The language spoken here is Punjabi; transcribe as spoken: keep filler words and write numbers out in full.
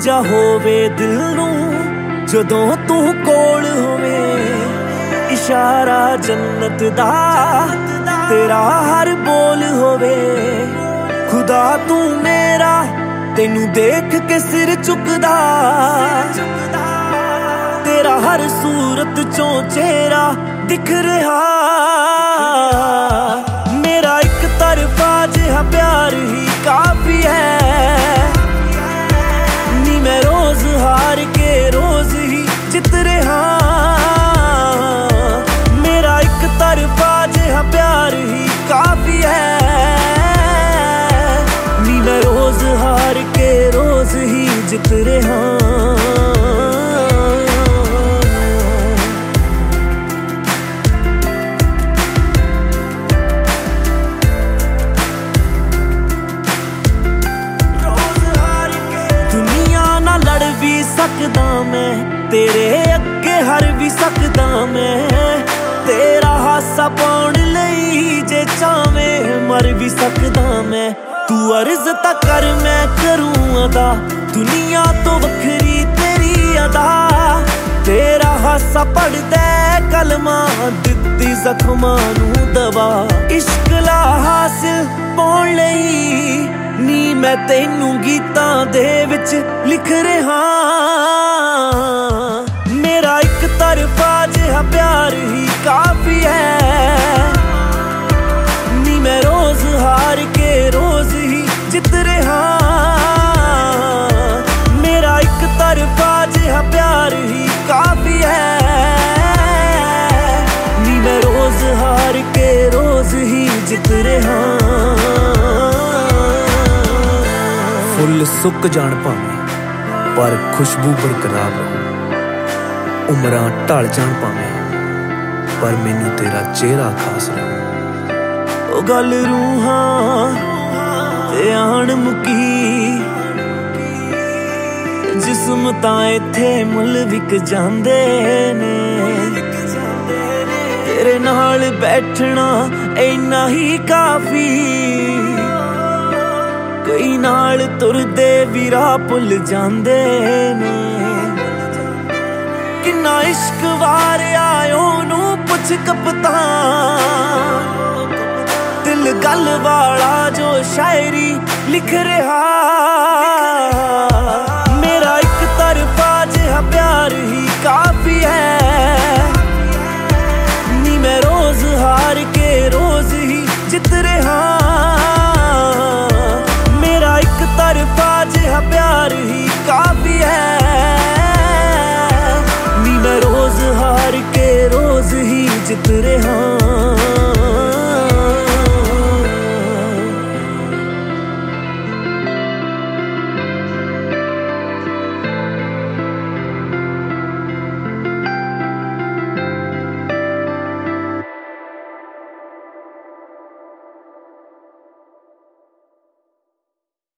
ਜਾ ਹੋਵੇ ਦਿਲ ਨੂੰ ਜਦੋਂ ਤੂੰ ਕੋਲ ਹੋਵੇ। ਇਸ਼ਾਰਾ ਜੰਨਤ ਦਾ ਤੇਰਾ ਹਰ ਬੋਲ ਹੋਵੇ। ਖੁਦਾ ਤੂੰ ਮੇਰਾ ਤੈਨੂੰ ਦੇਖ ਕੇ ਸਿਰ ਝੁਕਦਾ। ਤੇਰਾ ਹਰ ਸੂਰਤ ਚੋਂ ਚਿਹਰਾ ਦਿਖ ਰਿਹਾ। ਮੇਰਾ ਇੱਕ ਤਰਫਾ ਜਿਹਾ ਪਿਆਰ ਹੀ ਕਾਫੀ ਹੈ। ਨੀ ਮੈਂ ਰੋਜ਼ ਹਾਰ ਕੇ ਰੋਜ਼ ਹੀ ਜਿੱਤ ਰਿਹਾ। ਮੇਰਾ ਇੱਕ ਤਰਫਾ ਜਿਹਾ ਪਿਆਰ ਹੀ ਕਾਫੀ ਹੈ। ਨੀ ਮੈਂ ਰੋਜ਼ ਹਾਰ ਕੇ ਰੋਜ਼ ਹੀ ਜਿੱਤ ਰਿਹਾ। ਸਕਦਾ ਮੈਂ ਤੇਰੇ ਅੱਗੇ ਹਰ ਵੀ ਸਕਦਾ ਮੈਂ। ਤੇਰਾ ਹਾਸਾ ਪਾਉਣ ਲਈ ਜੇ ਚਾਵੇਂ ਮਰ ਵੀ ਸਕਦਾ ਮੈਂ। ਤੂੰ ਅਰਜ਼ ਤਾਂ ਕਰ ਮੈਂ ਕਰੂੰ ਅਦਾ ਦੁਨੀਆ ਤੋਂ ਵੱਖਰੀ ਤੇਰੀ ਅਦਾ। ਤੇਰਾ ਹਾਸਾ ਪੜਦਾ ਕਲਮਾਂ ਦਿੱਤੀ ਜ਼ਖਮਾਂ ਨੂੰ ਦਵਾ। ਇਸ਼ਕ ਲਾ ਹਾਸਿਲ ਪਾਉਣ ਲਈ ਨੀ ਮੈਂ ਤੈਨੂੰ ਗੀਤਾਂ ਦੇ ਵਿੱਚ ਲਿਖ ਰਿਹਾ। ਮੇਰਾ ਇੱਕ ਤਰਫਾ ਜਿਹਾ ਪਿਆਰ ਹੀ ਕਾਫੀ ਹੈ। ਨੀ ਮੈਂ ਰੋਜ਼ ਹਾਰ ਕੇ ਰੋਜ਼ ਹੀ ਜਿੱਤ ਰਿਹਾ। ਮੇਰਾ ਇੱਕ ਤਰਫਾ ਜਿਹਾ ਪਿਆਰ ਹੀ ਕਾਫੀ ਹੈ। ਨੀ ਮੈਂ ਰੋਜ਼ ਹਾਰ ਕੇ ਰੋਜ਼ ਹੀ ਜਿੱਤ ਰਿਹਾ। ਫੁੱਲ ਸੁੱਕ ਜਾਣ ਭਾਵੇਂ ਪਰ ਖੁਸ਼ਬੂ ਬਰਕਰਾਰ ਰਹੂ। ਉਮਰਾਂ ਢਲ ਜਾਣ ਭਾਵੇਂ ਪਰ ਮੈਨੂੰ ਤੇਰਾ ਚਿਹਰਾ ਖਾਸ ਰਹੂ। ਉਹ ਗੱਲ ਰੂਹਾਂ ਤੇ ਆਣ ਮੁਕੀ ਜਿਸਮ ਤਾਂ ਇੱਥੇ ਮੁੱਲ ਵਿਕ ਜਾਂਦੇ ਨੇ। ਤੇਰੇ ਨਾਲ ਬੈਠਣਾ ਇੰਨਾ ਹੀ ਕਾਫੀ। ਕਈ ਨਾਲ ਤੁਰਦੇ ਵੀ ਰਾਹ ਭੁੱਲ ਜਾਂਦੇ ਨੇ। ਕਿੰਨਾ ਇਸ਼ਕ ਵਾਰਿਆ ਉਹਨੂੰ ਪੁੱਛ ਕਪਤਾਨ। ਦਿਲ ਗੱਲ ਵਾਲਾ ਜੋ ਸ਼ਾਇਰੀ ਲਿਖ ਰਿਹਾ।